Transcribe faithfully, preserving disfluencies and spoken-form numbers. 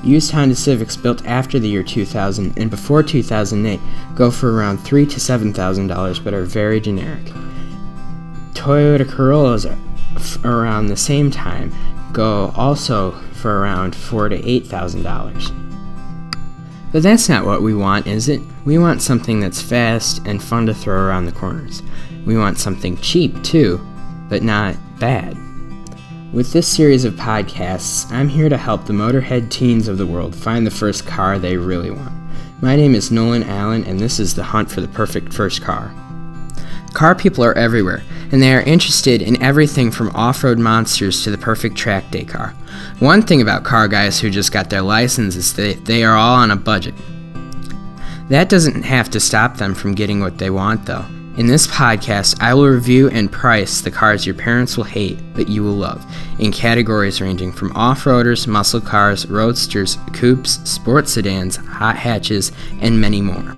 Used Honda Civics built after the year two thousand and before two thousand eight go for around three thousand to seven thousand dollars but are very generic. Toyota Corollas around the same time go also for around four thousand to eight thousand dollars. But that's not what we want, is it? We want something that's fast and fun to throw around the corners. We want something cheap, too, but not bad. With this series of podcasts, I'm here to help the motorhead teens of the world find the first car they really want. My name is Nolan Allen, and this is the hunt for the perfect first car. Car people are everywhere, and they are interested in everything from off-road monsters to the perfect track day car. One thing about car guys who just got their license is that they are all on a budget. That doesn't have to stop them from getting what they want, though. In this podcast, I will review and price the cars your parents will hate, but you will love, in categories ranging from off-roaders, muscle cars, roadsters, coupes, sports sedans, hot hatches, and many more.